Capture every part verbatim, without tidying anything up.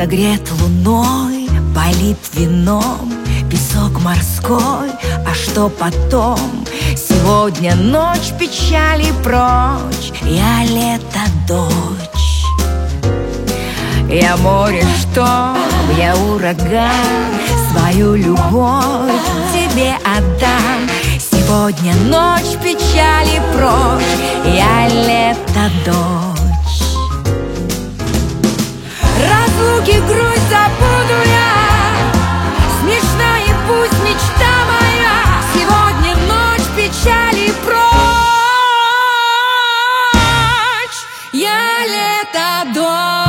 Согрет луной, полит вином, песок морской, а что потом? Сегодня ночь печали прочь, я лето дочь. Я море шторм, я ураган, свою любовь тебе отдам. Сегодня ночь печали прочь, я лето дочь. Разлуки грусть забуду я, смешна и пусть мечта моя. Сегодня ночь печали прочь, я лето дочь.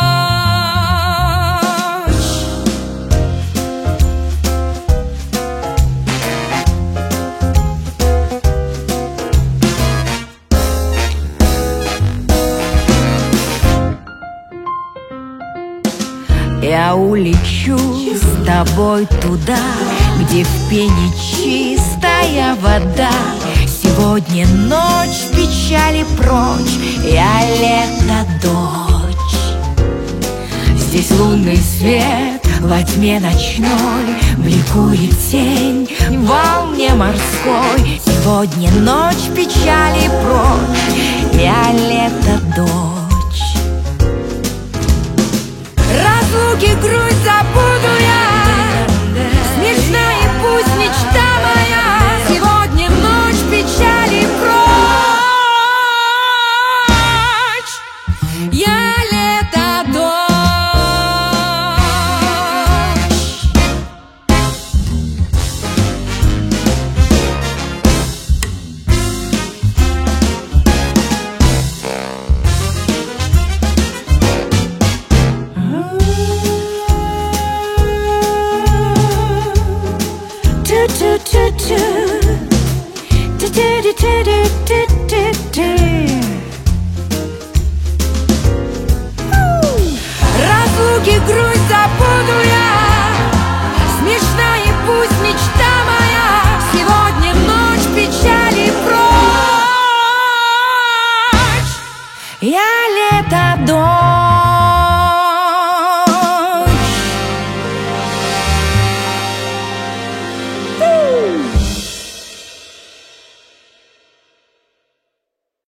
Я улечу с тобой туда, где в пене чистая вода. Сегодня ночь печали прочь, я лето дочь. Здесь лунный свет во тьме ночной, бликует тень в волне морской. Сегодня ночь печали прочь, я лето дочь. Разлуки грусть забуду я, смешна и пусть мечта моя. Сегодня ночь печали прочь, я лето дочь. Разлуки грусть забуду я, смешна и пусть мечта моя. Сегодня ночь печали прочь, я